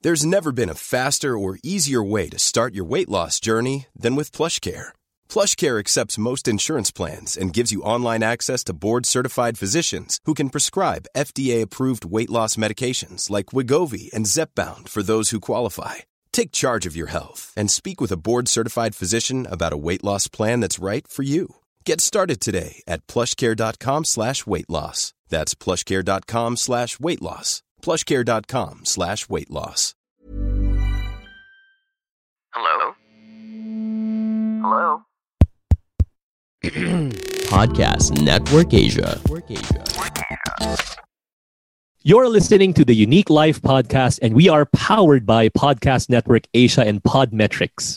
There's never been a faster or easier way to start your weight loss journey than with PlushCare. PlushCare accepts most insurance plans and gives you online access to board-certified physicians who can prescribe FDA-approved weight loss medications like Wegovy and Zepbound for those who qualify. Take charge of your health and speak with a board-certified physician about a weight loss plan that's right for you. Get started today at plushcare.com/weight-loss. That's plushcare.com/weight-loss. plushcare.com/weight-loss. Hello? Hello? Podcast Network Asia. You're listening to the Unique Life Podcast, and we are powered by Podcast Network Asia and Podmetrics.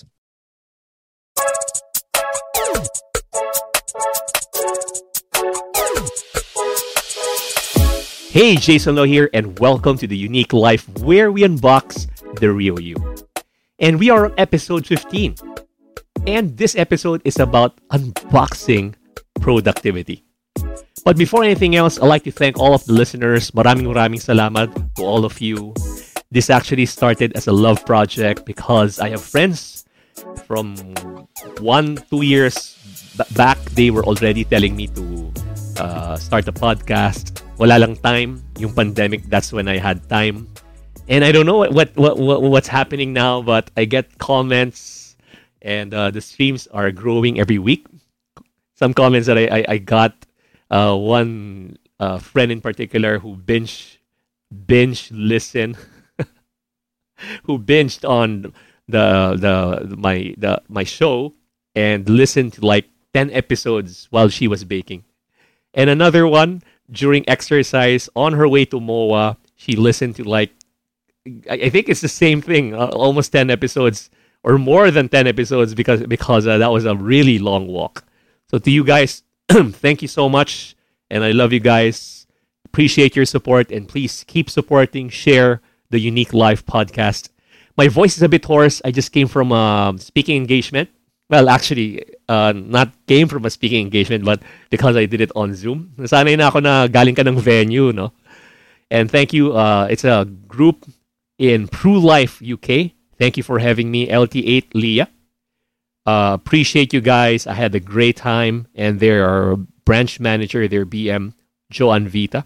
Hey, Jason Lo here, and welcome to the Unique Life, where we unbox the real you. And we are on episode 15. And this episode is about unboxing productivity. But before anything else, I'd like to thank all of the listeners. Maraming salamat to all of you. This actually started as a love project because I have friends from 1-2 years back. They were already telling me to start a podcast. Wala lang time. Yung pandemic, that's when I had time. And I don't know what's happening now, but I get comments and the streams are growing every week. Some comments that I got, one friend in particular who binge listen, who binged on my show and listened to like 10 episodes while she was baking. And another one, during exercise on her way to MOA, she listened to like, I think it's the same thing, almost 10 episodes or more than 10 episodes because that was a really long walk. So to you guys, thank you so much. And I love you guys. Appreciate your support. And please keep supporting, share the Unique Life Podcast. My voice is a bit hoarse. I just came from a speaking engagement. Well, actually, not came from a speaking engagement, but because I did it on Zoom. Nasanay na ako na galing ka ng venue, no? And thank you. It's a group in Pru Life, UK. Thank you for having me, LT8 Leah. Appreciate you guys. I had a great time. And their branch manager, their BM, Joan Vita.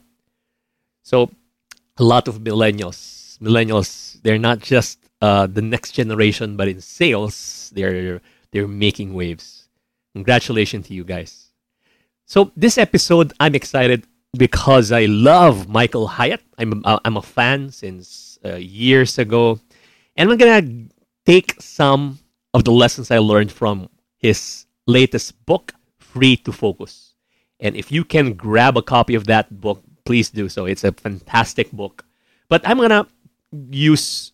So, a lot of millennials. Millennials, they're not just the next generation, but in sales, they're making waves. Congratulations to you guys. So, this episode, I'm excited because I love Michael Hyatt. I'm a fan since years ago. And I'm going to take some of the lessons I learned from his latest book, Free to Focus. And if you can grab a copy of that book, please do so. It's a fantastic book. But I'm going to use,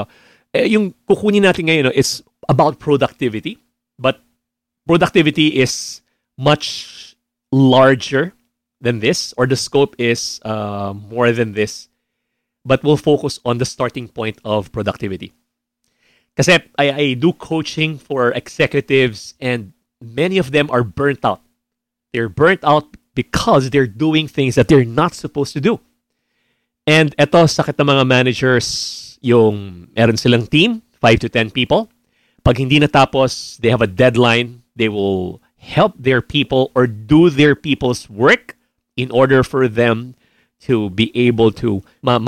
yung kukunin natin ngayon, it's about productivity. But productivity is much larger than this, or the scope is more than this. But we'll focus on the starting point of productivity. Kasi I do coaching for executives and many of them are burnt out. They're burnt out because they're doing things that they're not supposed to do. And eto, sakit ng mga managers, yung meron silang team, 5 to 10 people. Pag hindi natapos, they have a deadline. They will help their people or do their people's work in order for them to be able to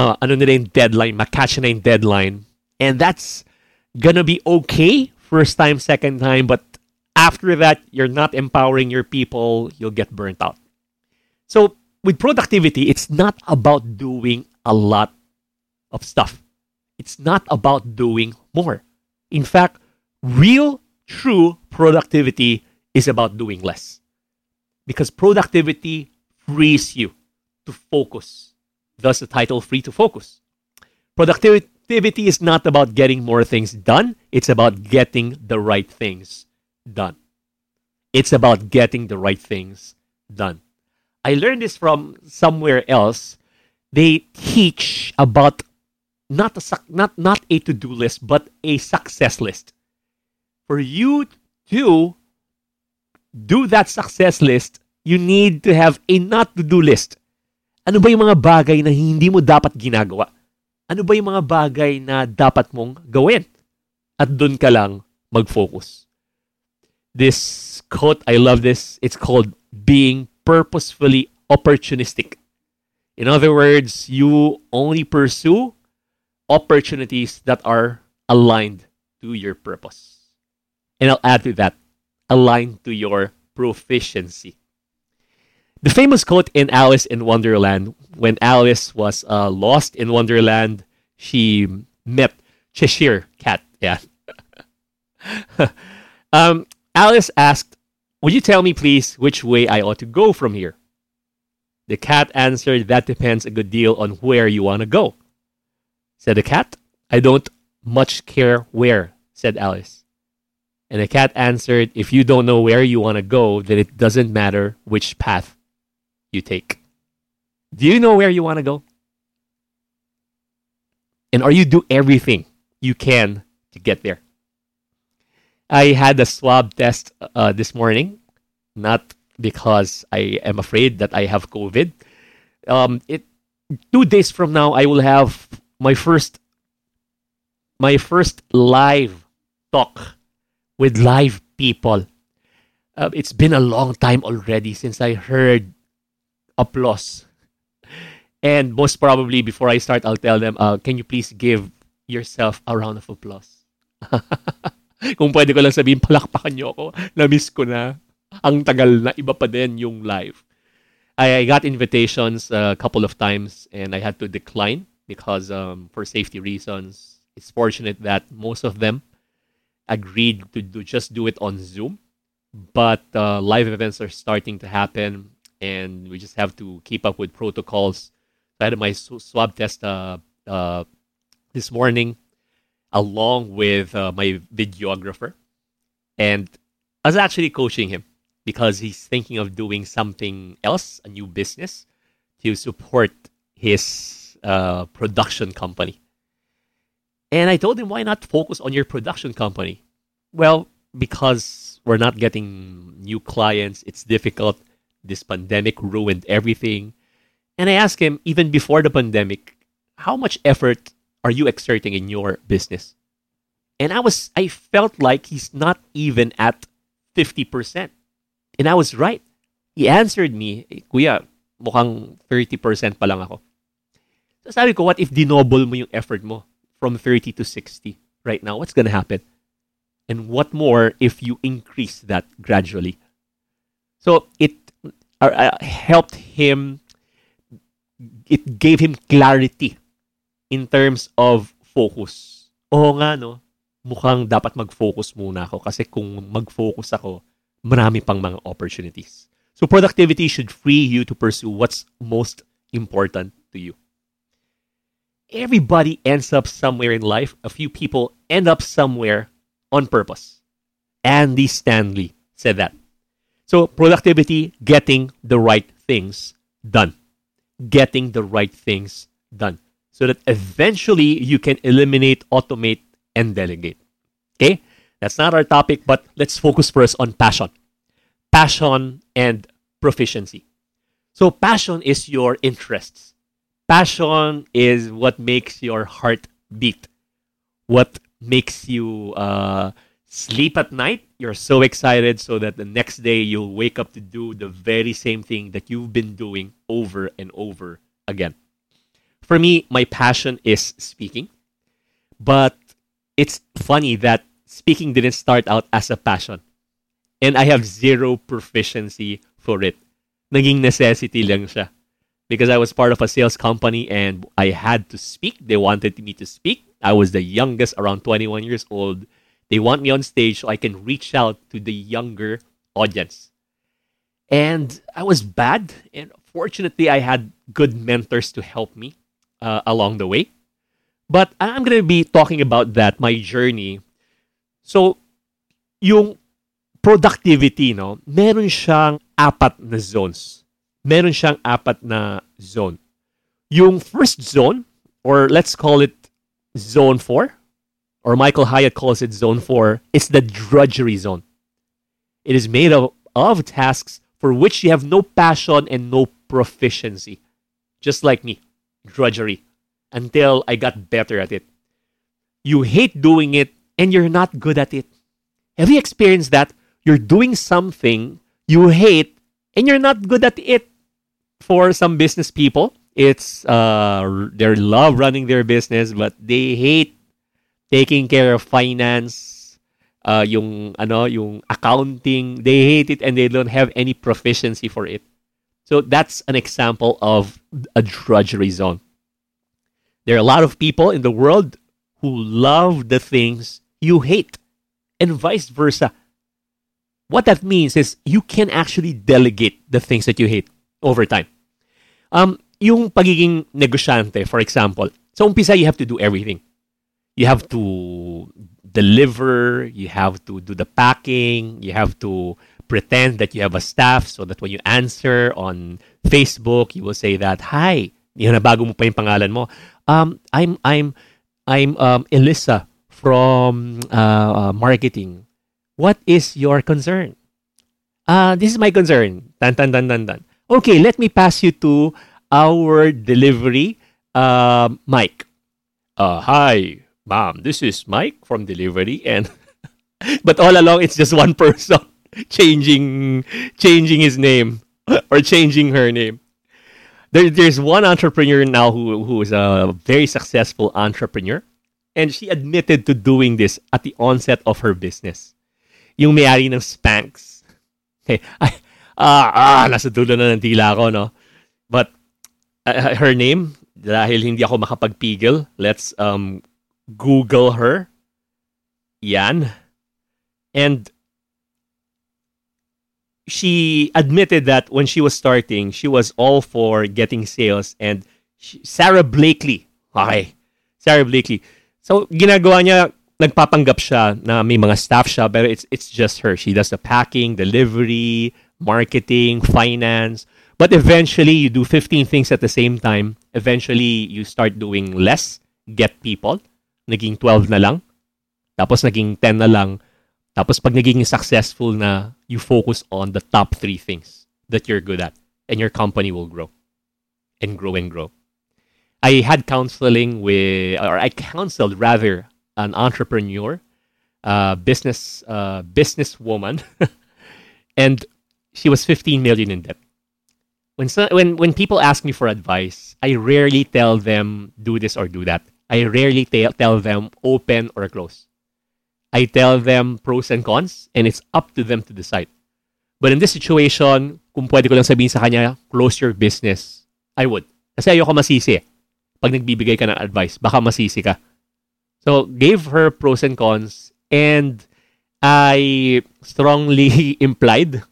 catch na yung deadline. And that's gonna be okay first time, second time, but after that, you're not empowering your people, you'll get burnt out. So with productivity, it's not about doing a lot of stuff. It's not about doing more. In fact, real, true productivity is about doing less. Because productivity frees you to focus. Thus the title, Free to Focus. Productivity is not about getting more things done. It's about getting the right things done. It's about getting the right things done. I learned this from somewhere else. They teach about not a to-do list, but a success list. For you to do that success list, you need to have a not to-do list. Ano ba yung mga bagay na hindi mo dapat ginagawa? Ano ba yung mga bagay na dapat mong gawin? At dun ka lang mag-focus. This quote, I love this. It's called being purposefully opportunistic. In other words, you only pursue opportunities that are aligned to your purpose. And I'll add to that, aligned to your proficiency. The famous quote in Alice in Wonderland, when Alice was lost in Wonderland, she met Cheshire Cat. Yeah. Alice asked, "Would you tell me, please, which way I ought to go from here?" The cat answered, "That depends a good deal on where you want to go." Said the cat, "I don't much care where," said Alice. And the cat answered, "If you don't know where you want to go, then it doesn't matter which path you take." Do you know where you want to go? And are you do everything you can to get there? I had a swab test this morning, not because I am afraid that I have COVID. 2 days from now, I will have my first live talk with live people. It's been a long time already since I heard applause. And most probably, before I start, I'll tell them, can you please give yourself a round of applause? Kung pwede ko lang sabihin, palakpakan niyo ako. Na-miss ko na. Ang tagal na, iba pa din yung live. I got invitations a couple of times and I had to decline because for safety reasons. It's fortunate that most of them agreed to just do it on Zoom. But live events are starting to happen and we just have to keep up with protocols. I had my swab test this morning along with my videographer. And I was actually coaching him because he's thinking of doing something else, a new business, to support his production company. And I told him, why not focus on your production company? Well, because we're not getting new clients, it's difficult. This pandemic ruined everything. And I asked him, even before the pandemic, how much effort are you exerting in your business? And I felt like he's not even at 50%. And I was right. He answered me, Kuya, mukhang 30% pa lang ako. So sabi ko, what if dinoble mo yung effort mo from 30 to 60 right now? What's gonna happen? And what more if you increase that gradually? So it helped him, it gave him clarity in terms of focus. Oo nga, no? Mukhang dapat mag-focus muna ako kasi kung mag-focus ako, marami pang mga opportunities. So productivity should free you to pursue what's most important to you. Everybody ends up somewhere in life. A few people end up somewhere on purpose. Andy Stanley said that. So productivity, getting the right things done. Getting the right things done. So that eventually you can eliminate, automate, and delegate. Okay? That's not our topic, but let's focus first on passion. Passion and proficiency. So passion is your interests. Passion is what makes your heart beat. What makes you sleep at night. You're so excited so that the next day you'll wake up to do the very same thing that you've been doing over and over again. For me, my passion is speaking. But it's funny that speaking didn't start out as a passion. And I have zero proficiency for it. Naging necessity lang siya. Because I was part of a sales company and I had to speak. They wanted me to speak. I was the youngest, around 21 years old. They want me on stage so I can reach out to the younger audience. And I was bad. And fortunately, I had good mentors to help me along the way. But I'm going to be talking about that, my journey. So, yung productivity, no, meron siyang 4 na zones. Meron siyang 4 na zone. Yung first zone, or let's call it zone 4, or Michael Hyatt calls it zone 4, is the drudgery zone. It is made of tasks for which you have no passion and no proficiency. Just like me, drudgery. until I got better at it. You hate doing it and you're not good at it. Have you experienced that? You're doing something you hate and you're not good at it. For some business people, it's they love running their business but they hate taking care of finance, yung accounting. They hate it and they don't have any proficiency for it. So that's an example of a drudgery zone. There are a lot of people in the world who love the things you hate, and vice versa. What that means is you can actually delegate the things that you hate over time. Yung pagiging negosyante, for example, sa umpisa, you have to do everything. You have to deliver, you have to do the packing, you have to pretend that you have a staff so that when you answer on Facebook, you will say that, "Hi," yun na bago mo pa yung pangalan mo. I'm Elisa from marketing. What is your concern? This is my concern. Tan, tan, tan, tan, tan. Okay, let me pass you to our delivery, Mike. Hi, ma'am. This is Mike from delivery, and but all along it's just one person changing his name or changing her name. There's one entrepreneur now who is a very successful entrepreneur, and she admitted to doing this at the onset of her business. Yung may-ari ng Spanx. Okay. Nasa dulo na ng tila ko, no? But her name, dahil hindi ako makapagpigil, let's Google her. Yan. And she admitted that when she was starting, she was all for getting sales. And Sarah Blakely. Okay. Sarah Blakely. So, ginagawa niya, nagpapanggap siya na may mga staff siya, pero it's just her. She does the packing, delivery, marketing, finance. But eventually, you do 15 things at the same time. Eventually, you start doing less, get people. Naging 12 na lang. Tapos naging 10 na lang. Tapos pag naging successful na, you focus on the top 3 things that you're good at. And your company will grow. And grow and grow. I had counseling I counseled rather an entrepreneur, businesswoman, and she was 15 million in debt. When people ask me for advice, I rarely tell them do this or do that. I rarely tell them open or close. I tell them pros and cons, and it's up to them to decide. But in this situation, kung pwede ko lang sabihin sa kanya, close your business, I would. Kasi ayoko masisi. Pag nagbibigay ka ng advice, baka masisi ka. So, gave her pros and cons, and I strongly implied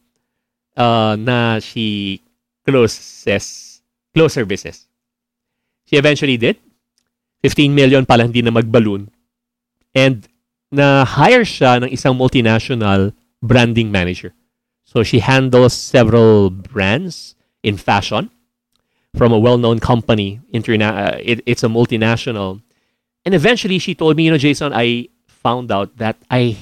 na she close her business. She eventually did. 15 million pala hindi na mag-balloon. And na-hire siya ng isang multinational branding manager. So, she handles several brands in fashion from a well-known company. It's a multinational. And eventually, she told me, Jason, I found out that I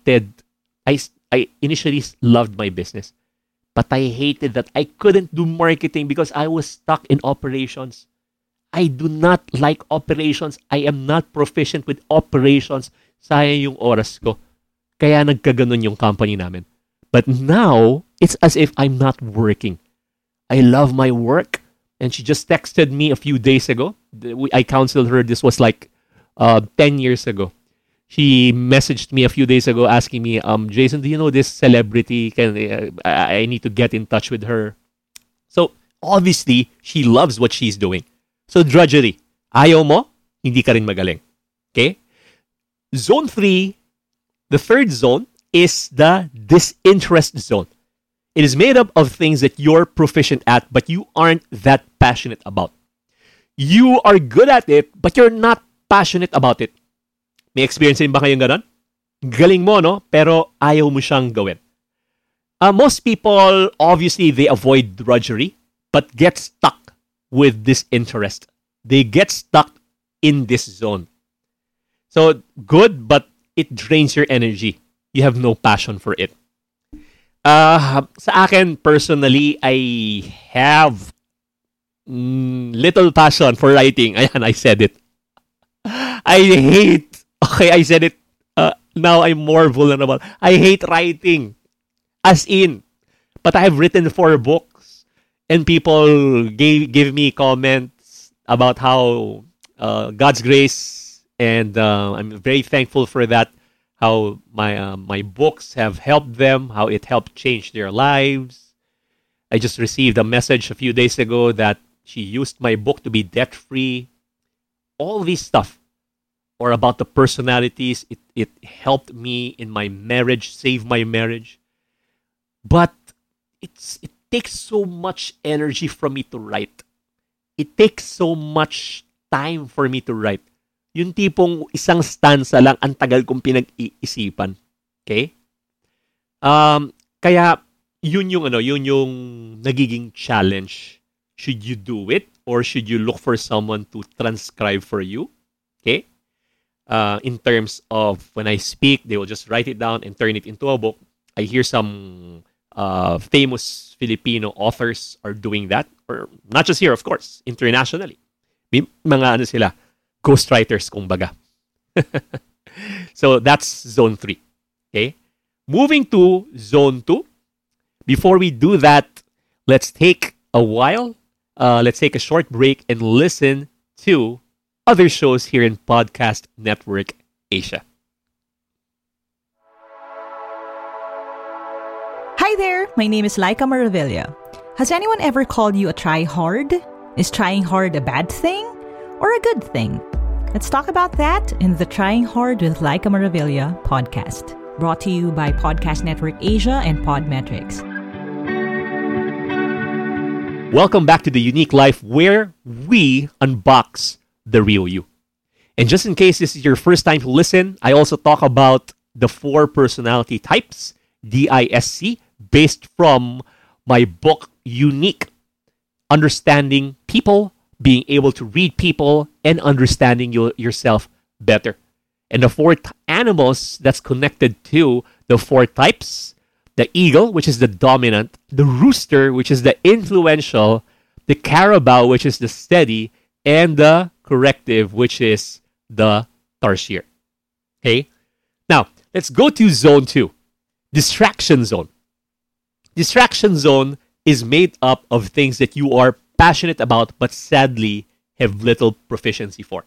initially loved my business, but I hated that I couldn't do marketing because I was stuck in operations. I do not like operations. I am not proficient with operations. Sayang yung oras ko. Kaya nagkaganon yung company namin. But now, it's as if I'm not working. I love my work. And she just texted me a few days ago. I counseled her. This was like 10 years ago. She messaged me a few days ago asking me, Jason, do you know this celebrity? I need to get in touch with her. So, obviously, she loves what she's doing. So, drudgery. Ayaw mo, hindi ka rin magaling. Okay? Zone 3, the third zone, is the disinterest zone. It is made up of things that you're proficient at, but you aren't that passionate about. You are good at it, but you're not passionate about it. May experience din ba kayong ganon? Galing mo, no? Pero ayaw mo siyang gawin. Most people, obviously, they avoid drudgery, but get stuck with disinterest. They get stuck in this zone. So, good, but it drains your energy. You have no passion for it. Sa akin, personally, I have little passion for writing. Ayan, I said it. I hate. Okay, I said it. Now I'm more vulnerable. I hate writing. As in. But I have written 4 books. And people give me comments about how God's grace. And I'm very thankful for that. How my books have helped them. How it helped change their lives. I just received a message a few days ago that she used my book to be debt-free. All this stuff. Or about the personalities. It helped me in my marriage, save my marriage. But it takes so much energy from me to write. It takes so much time for me to write. Yung tipong isang stanza lang, ang tagal kong pinag-iisipan. Okay? Kaya, yun yung nagiging challenge. Should you do it? Or should you look for someone to transcribe for you? Okay? In terms of when I speak, they will just write it down and turn it into a book. I hear some famous Filipino authors are doing that. Or not just here, of course, internationally. May mga sila, ghostwriters, kumbaga. So that's zone 3. Okay? Moving to zone 2. Before we do that, let's take a while. Let's take a short break and listen to other shows here in Podcast Network Asia. Hi there, my name is Laika Maravilla. Has anyone ever called you a try-hard? Is trying hard a bad thing or a good thing? Let's talk about that in the Trying Hard with Laika Maravilla podcast, brought to you by Podcast Network Asia and Podmetrics. Welcome back to The Unique Life, where we unbox the real you. And just in case this is your first time to listen, I also talk about the 4 personality types, DISC, based from my book, Unique, Understanding People, being able to read people, and understanding yourself better. And the 4 animals that's connected to the 4 types, the eagle, which is the dominant, the rooster, which is the influential, the carabao, which is the steady, and the corrective, which is the tarsier. Okay? Now, let's go to zone 2. Distraction zone. Distraction zone is made up of things that you are passionate about but sadly have little proficiency for.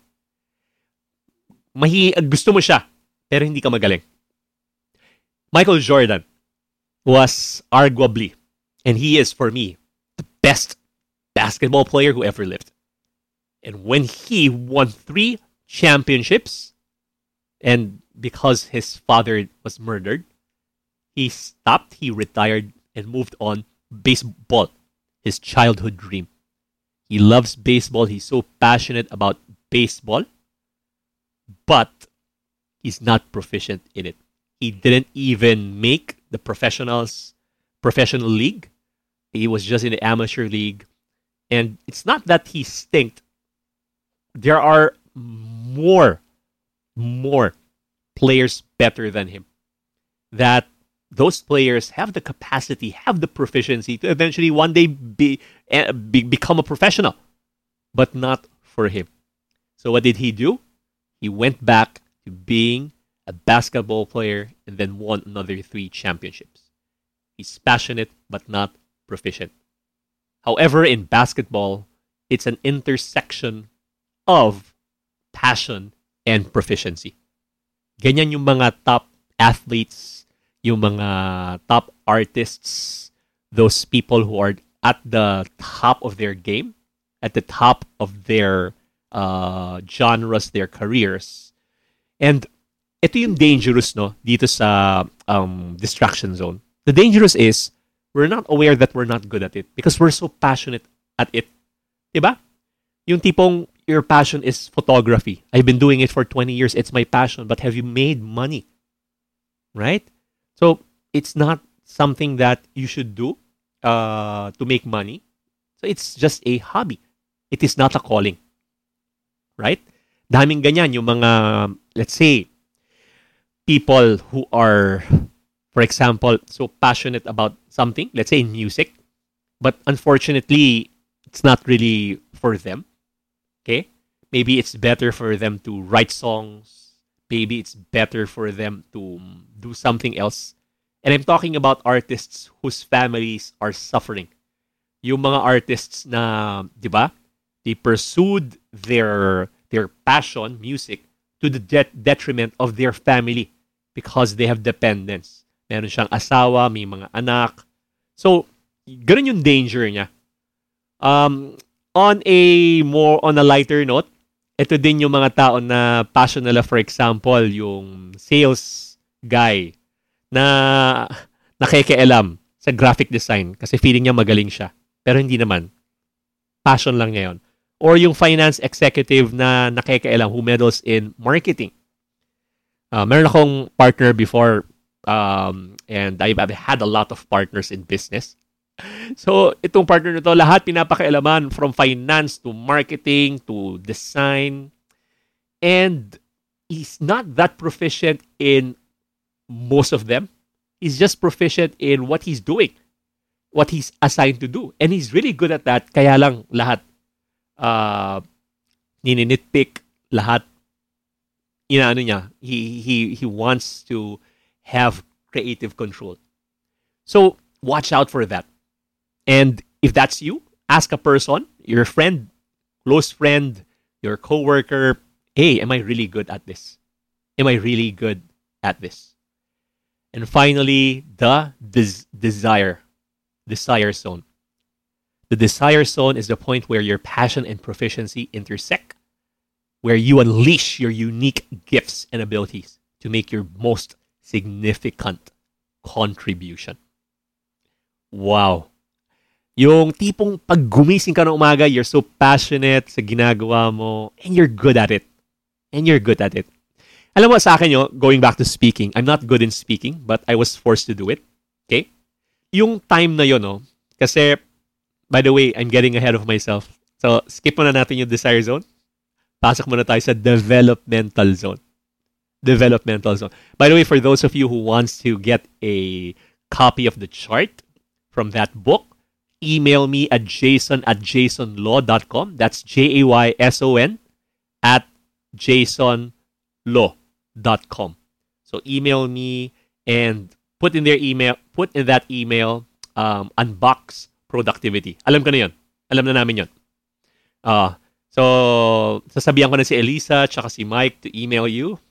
Gusto mo siya, pero hindi ka magaling. Michael Jordan was arguably, and he is for me, the best basketball player who ever lived. And when he won 3 championships, and because his father was murdered, he stopped, he retired, and moved on. Baseball, his childhood dream. He loves baseball. He's so passionate about baseball, but he's not proficient in it. He didn't even make the professional league. He was just in the amateur league. And it's not that he stinked. There are more players better than him. That those players have the capacity, have the proficiency to eventually one day become a professional. But not for him. So what did he do? He went back to being a basketball player and then won another 3 championships. He's passionate but not proficient. However, in basketball, it's an intersection of passion and proficiency. Ganyan yung mga top athletes, yung mga top artists, those people who are at the top of their game, at the top of their genres, their careers. And ito yung dangerous, no, dito sa distraction zone. The dangerous is, we're not aware that we're not good at it because we're so passionate at it. Diba? Yung tipong, your passion is photography. I've been doing it for 20 years. It's my passion. But have you made money? Right? So, it's not something that you should do to make money. So, it's just a hobby. It is not a calling. Right? Daming ganyan yung mga, let's say, people who are, for example, so passionate about something, let's say in music, but unfortunately, it's not really for them. Okay? Maybe it's better for them to write songs. Maybe it's better for them to do something else. And I'm talking about artists whose families are suffering. Yung mga artists na, di ba? They pursued their passion, music, to the detriment of their family because they have dependents. Meron siyang asawa, may mga anak. So, ganun yung danger niya. On a lighter note, ito din yung mga tao na passion nila, for example, yung sales guy na nakikialam sa graphic design kasi feeling niya magaling siya. Pero hindi naman. Passion lang niya yun. Or yung finance executive na nakikialam who meddles in marketing. Meron akong partner before and I've had a lot of partners in business. So, itong partner na to, lahat pinapakialaman from finance to marketing to design. And he's not that proficient in most of them. He's just proficient in what he's doing, what he's assigned to do. And he's really good at that. Kaya lang lahat nininitpick, lahat inaano niya. He wants to have creative control. So, watch out for that. And if that's you, ask a person, your friend, close friend, your coworker, hey, am I really good at this? Am I really good at this? And finally, the desire zone. The desire zone is the point where your passion and proficiency intersect, where you unleash your unique gifts and abilities to make your most significant contribution. Wow. Yung tipong pag gumising ka ng umaga, you're so passionate sa ginagawa mo, and you're good at it. Alam mo sa akin going back to speaking, I'm not good in speaking, but I was forced to do it. Okay? Yung time na yun, kasi, by the way, I'm getting ahead of myself. So, skip muna natin yung desire zone. Pasok muna tayo sa developmental zone. By the way, for those of you who wants to get a copy of the chart from that book, email me at jason@jasonlaw.com. That's JAYSON @jasonlaw.com. So email me and put in that email unbox productivity. Alam ko na 'yon. Alam na namin 'yon. So sasabihan ko na si Elisa tsaka si Mike to email you.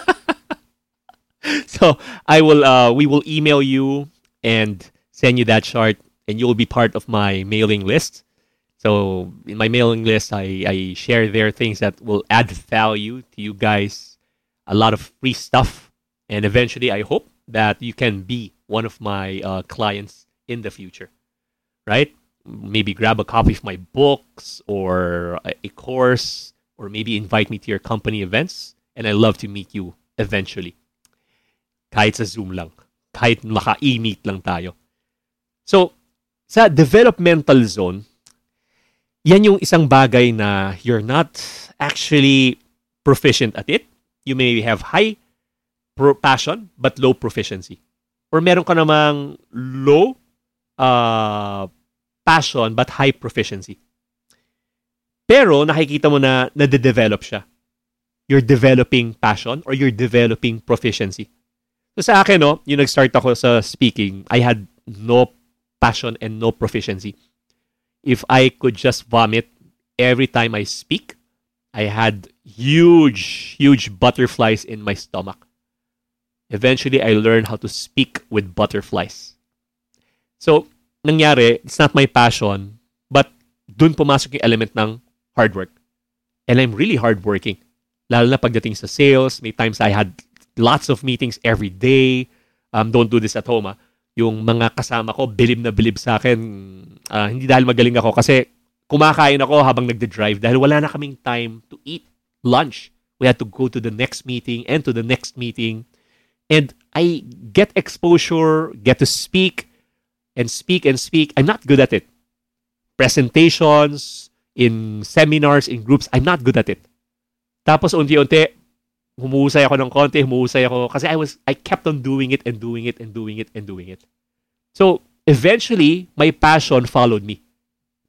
So we will email you and send you that chart. And you will be part of my mailing list. So in my mailing list, I share there things that will add value to you guys. A lot of free stuff. And eventually, I hope that you can be one of my clients in the future. Right? Maybe grab a copy of my books or a course. Or maybe invite me to your company events. And I love to meet you eventually. Kahit sa Zoom lang. Kahit maka-e-meet lang tayo. So, sa developmental zone, yan yung isang bagay na you're not actually proficient at it. You may have high passion but low proficiency. Or meron ka namang low passion but high proficiency. Pero nakikita mo na nade-develop siya. You're developing passion or you're developing proficiency. So sa akin, yung nag-start ako sa speaking, I had no passion and no proficiency. If I could just vomit every time I speak, I had huge butterflies in my stomach. Eventually, I learned how to speak with butterflies. So, nangyari, it's not my passion, but dun pumasok yung element ng hard work. And I'm really hardworking. Lalo na pagdating sa sales, may times I had lots of meetings every day. Don't do this at home, Yung mga kasama ko, bilib na bilib sa akin. Hindi dahil magaling ako kasi kumakain ako habang nagde-drive dahil wala na kaming time to eat lunch. We had to go to the next meeting and to the next meeting. And I get exposure, get to speak and speak. I'm not good at it. Presentations, in seminars, in groups, I'm not good at it. Tapos unti-unti, humuhusay ako ng konti, kasi I kept on doing it. So, eventually, my passion followed me.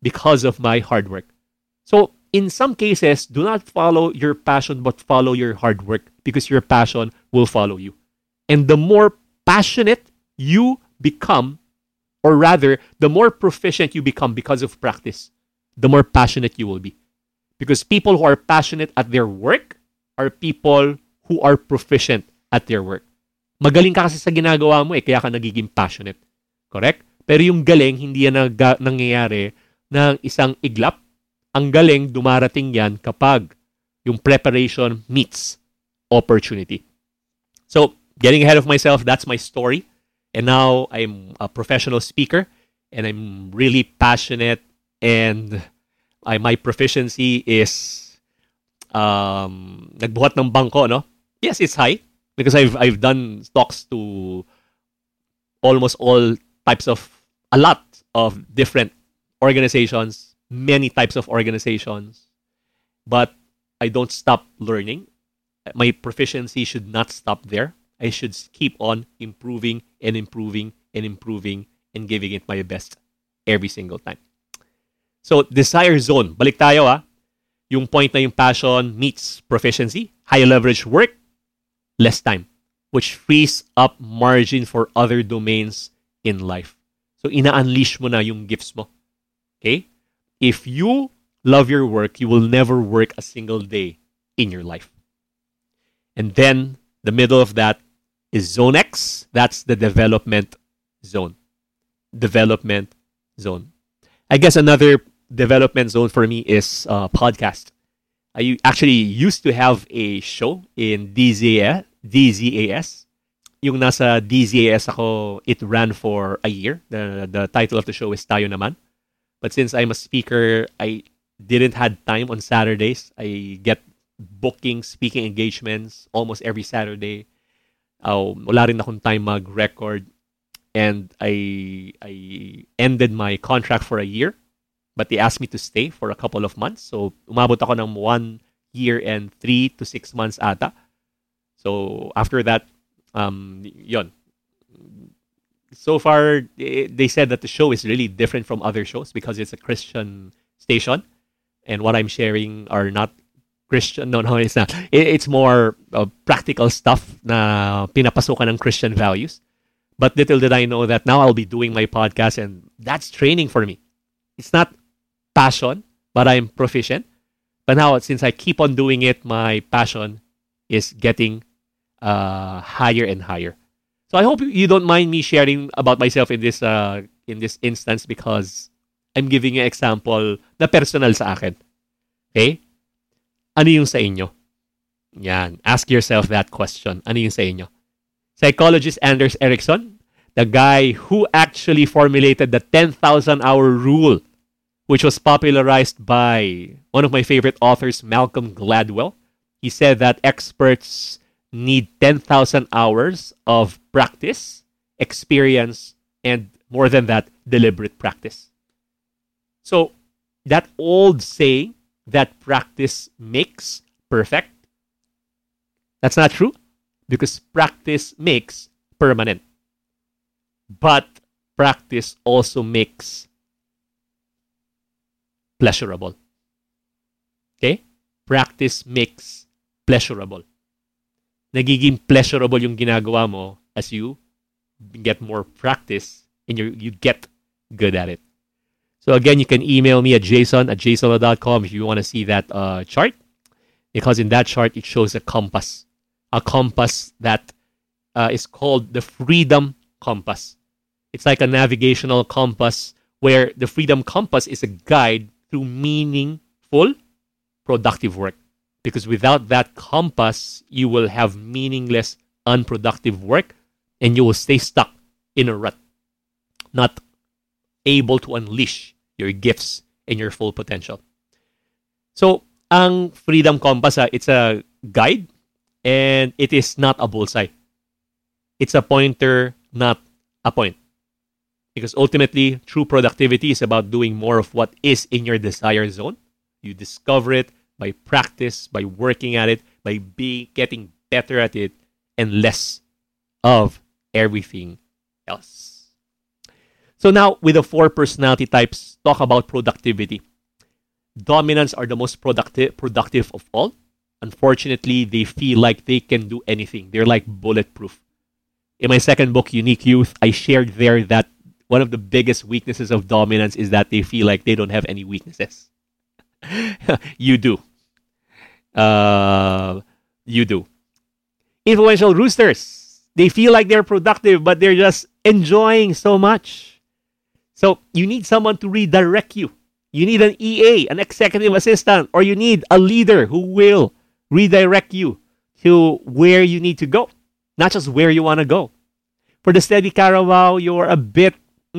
because of my hard work. So, in some cases, do not follow your passion, but follow your hard work because your passion will follow you. And the more passionate you become, or rather, the more proficient you become because of practice, the more passionate you will be. Because people who are passionate at their work are people who are proficient at their work. Magaling ka kasi sa ginagawa mo kaya ka nagiging passionate. Correct? Pero yung galing, hindi yan nangyayari ng isang iglap. Ang galing, dumarating yan kapag yung preparation meets opportunity. So, getting ahead of myself, that's my story. And now, I'm a professional speaker and I'm really passionate and my proficiency is nagbuhat ng bangko, no? Yes, it's high because I've done talks to almost all types of, a lot of different organizations, many types of organizations, but I don't stop learning. My proficiency should not stop there. I should keep on improving and improving and improving and giving it my best every single time. So, desire zone. Balik tayo Yung point na yung passion meets proficiency, high leverage work, less time, which frees up margin for other domains in life. So, ina-unleash mo na yung gifts mo. Okay? If you love your work, you will never work a single day in your life. And then, the middle of that is Zone X. That's the development zone. Development zone. I guess another development zone for me is podcast. I actually used to have a show in DZAS. Yung nasa DZAS ako, it ran for a year. The title of the show is Tayo Naman. But since I'm a speaker, I didn't had time on Saturdays. I get booking, speaking engagements almost every Saturday. Wala rin akong time mag-record. And I ended my contract for a year. But they asked me to stay for a couple of months. So, umabot ako ng 1 year and 3 to 6 months ata. So, after that, yon. So far, they said that the show is really different from other shows because it's a Christian station. And what I'm sharing are not Christian. No, it's not. It's more practical stuff na pinapasukan ng Christian values. But little did I know that now I'll be doing my podcast and that's training for me. It's not passion, but I'm proficient. But now, since I keep on doing it, my passion is getting higher and higher. So I hope you don't mind me sharing about myself in this instance because I'm giving you an example na personal sa akin. Okay? Ano yung sa inyo? Yan. Ask yourself that question. Ano yung sa inyo? Psychologist Anders Ericsson, the guy who actually formulated the 10,000-hour rule, which was popularized by one of my favorite authors, Malcolm Gladwell. He said that experts need 10,000 hours of practice, experience, and more than that, deliberate practice. So, that old saying that practice makes perfect, that's not true because practice makes permanent. But practice also makes pleasurable. Okay? Practice makes pleasurable. Nagiging pleasurable yung ginagawa mo as you get more practice and you get good at it. So again, you can email me at jason@jasonlo.com if you want to see that chart. Because in that chart, it shows a compass. A compass that is called the Freedom Compass. It's like a navigational compass where the Freedom Compass is a guide through meaningful, productive work. Because without that compass, you will have meaningless, unproductive work and you will stay stuck in a rut, not able to unleash your gifts and your full potential. So, ang Freedom Compass, it's a guide and it is not a bullseye. It's a pointer, not a point. Because ultimately, true productivity is about doing more of what is in your desire zone. You discover it by practice, by working at it, by getting better at it, and less of everything else. So now, with the 4 personality types, talk about productivity. Dominants are the most productive of all. Unfortunately, they feel like they can do anything. They're like bulletproof. In my second book, Unique Youth, I shared there that one of the biggest weaknesses of dominants is that they feel like they don't have any weaknesses. You do. You do. Influential roosters. They feel like they're productive, but they're just enjoying so much. So you need someone to redirect you. You need an EA, an executive assistant, or you need a leader who will redirect you to where you need to go, not just where you want to go. For the steady Carabao, you're a bit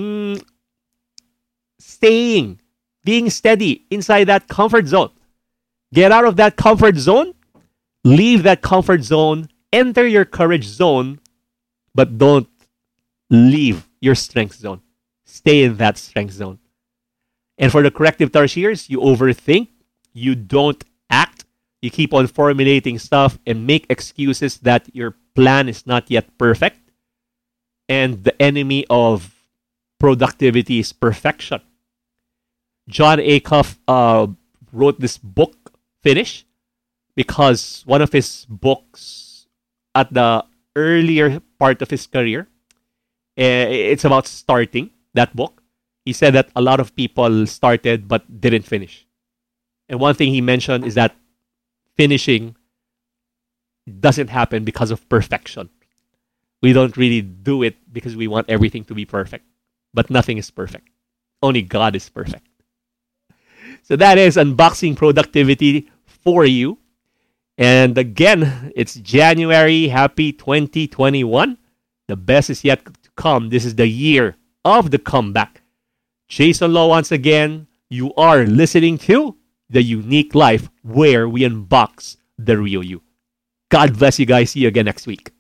being steady inside that comfort zone. Get out of that comfort zone, leave that comfort zone, enter your courage zone, but don't leave your strength zone. Stay in that strength zone. And for the corrective tertiaries, you overthink, you don't act, you keep on formulating stuff and make excuses that your plan is not yet perfect. And the enemy of productivity is perfection. Jon Acuff wrote this book, Finish, because one of his books at the earlier part of his career, it's about starting that book. He said that a lot of people started but didn't finish. And one thing he mentioned is that finishing doesn't happen because of perfection. We don't really do it because we want everything to be perfect. But nothing is perfect. Only God is perfect. So that is unboxing productivity for you. And again, it's January. Happy 2021. The best is yet to come. This is the year of the comeback. Jason Law once again. You are listening to The Unique Life, where we unbox the real you. God bless you guys. See you again next week.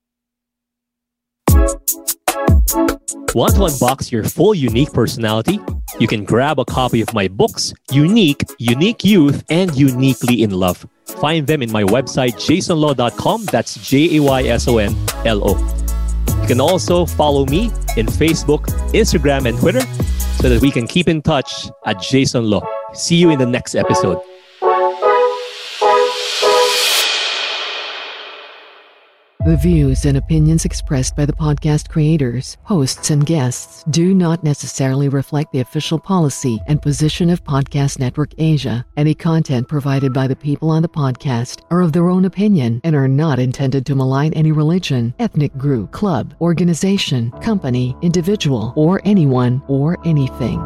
Want to unbox your full unique personality? You can grab a copy of my books, Unique, Unique Youth, and Uniquely in Love. Find them in my website, jasonlaw.com. That's JAYSONLO. You can also follow me in Facebook, Instagram, and Twitter so that we can keep in touch at Jason Law. See you in the next episode. The views and opinions expressed by the podcast creators, hosts, and guests do not necessarily reflect the official policy and position of Podcast Network Asia. Any content provided by the people on the podcast are of their own opinion and are not intended to malign any religion, ethnic group, club, organization, company, individual, or anyone or anything.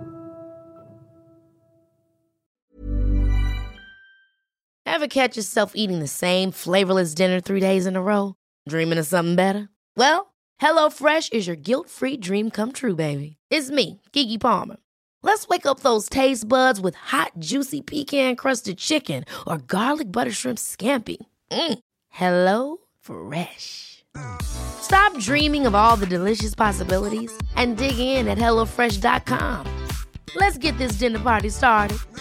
Ever catch yourself eating the same flavorless dinner 3 days in a row? Dreaming of something better? Well, HelloFresh is your guilt-free dream come true, baby. It's me, Keke Palmer. Let's wake up those taste buds with hot, juicy pecan-crusted chicken or garlic butter shrimp scampi. Hello Fresh. Stop dreaming of all the delicious possibilities and dig in at HelloFresh.com. Let's get this dinner party started.